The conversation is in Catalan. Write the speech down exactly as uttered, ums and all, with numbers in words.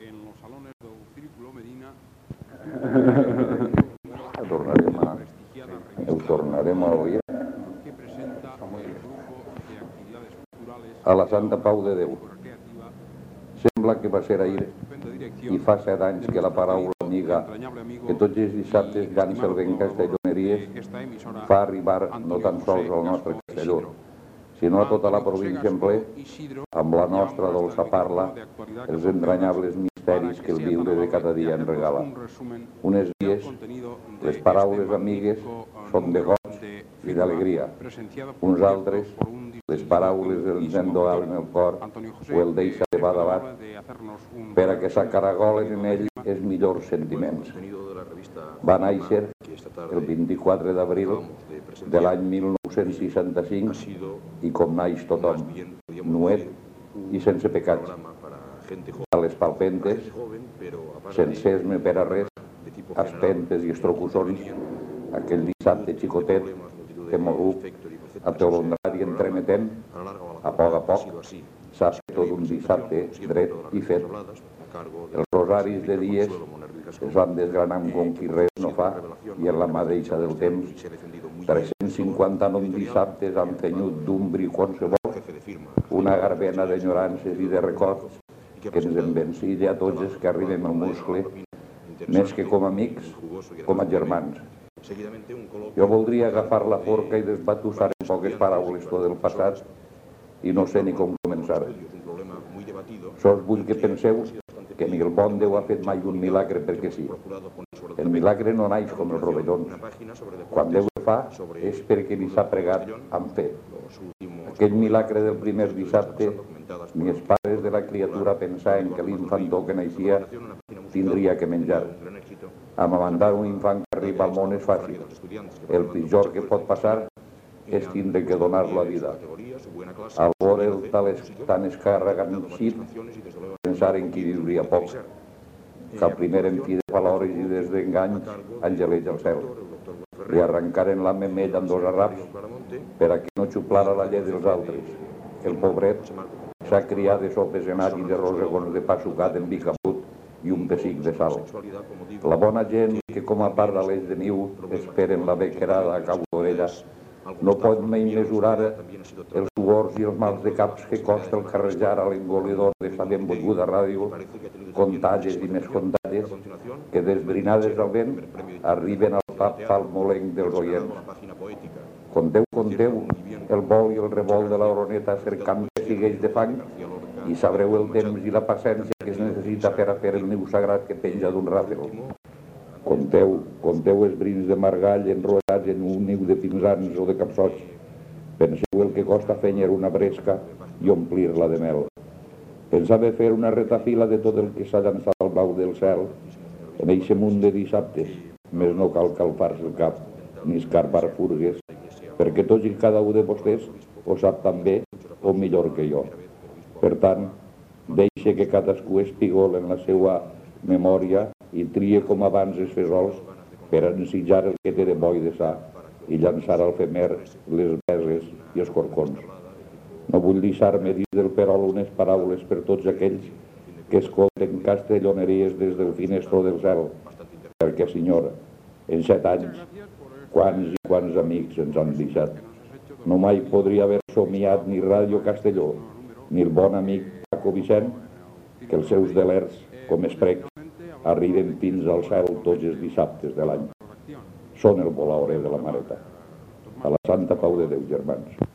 en los salones del Círculo Medina Ho tornarem a, ho tornarem a oir que presenta el grupo de actividades culturales a la Santa Pau de Déu. Sembla que va ser ahir i fa set anys que la paraula amiga que tots els dissabtes llança el vent castelloneries fa arribar no tan sols al nostre Castelló, sinó a tota la província en ple, amb la nostra dolça parla, els entranyables misteris que el viure de cada dia en regala. Unes dies, les paraules amigues són de goig i d'alegria. Uns altres, les paraules els endoalen el cor o el deixa de badalat per a que s'acaragolen en ell els millors sentiments. Va néixer el vint-i-quatre d'abril de l'any mil nou-cents seixanta-cinc i com naix tothom, nuet i sense pecats. A les palpentes, sense esme per a res, aspentes i estrocussons, aquell dissabte xicotet, temorut, atolondrat i entremetent, a poc a poc, s'ha fet tot un dissabte dret i fet. Els rosaris de dies es van desgranant com qui res no fa i en la mà deixa del temps tres-cents cinquanta-nou dissabtes han tenyut d'un bri qualsevol una garbena d'enyorances i de records que ens envencilla a tots els que arribem al muscle més que com a amics, com a germans. Jo voldria agafar la forca i desbatussar en poques paraules tot el passat i no sé ni com començar. Sols vull que penseu que ni el bon Déu ha fet mai un milagre perquè sí. El milagre no naix com els rovellons. Quan Déu el fa és perquè li s'ha pregat amb fe. Aquell milagre del primer dissabte, ni els pares de la criatura pensaven que l'infantó que naixia tindria que menjar. Amamantar un infant que arriba al món és fàcil. El pitjor que pot passar és tindre que donar-lo a vida. Al veure el tan escarraganxit, pensaren que hi viuria poc, que el primer en fi de valores i des d'enganys angeleix al cel. Li arrencaren la memella amb dos arraps per a que no xuplara la llet dels altres. El pobret s'ha criat de sopes en all i de rosegons de pa sucat en bicabut i un pessic de sal. La bona gent que com a part d'aleix de niu esperen la bequerada a cabo d'orella no pot mai mesurar els suors i els mals de caps que costa el carrejar a l'engolidor de sa ben volguda ràdio, contagies i més contagies, que desbrinades al vent arriben al pap palmolenc dels oients. Conteu, conteu el vol i el revolt de l'oroneta cercant pessiguells de fang i sabreu el temps i la paciència que es necessita per a fer el niu sagrat que penja d'un ràfel. Conteu, conteu els brins de margall enrotlats en un niu de pinzans o de capsots. Penseu el que costa fenyer una bresca i omplir-la de mel. Pensava fer una retafila de tot el que s'ha llançat al blau del cel en eixe munt de dissabtes, més no cal calfar-se el cap ni escarbar furgues, perquè tots i cada un de vostès ho sap tan bé o millor que jo. Per tant, deixe que cadascú espigol en la seva memòria i trie com abans els fesols per ensitjar el que té de bo i de sa i llançar al femer les beses i els corcons. No vull deixar-me dir del perol unes paraules per tots aquells que escolten castelloneries des del finestro del cel, perquè, senyora, en set anys, quants i quants amics ens han deixat. No mai podria haver somiat ni Ràdio Castelló, ni el bon amic Paco Vicent, que els seus delers, com esprec, arriben fins al cel tots els dissabtes de l'any. Són el volaore de la mareta. A la Santa Pau de Déu, germans.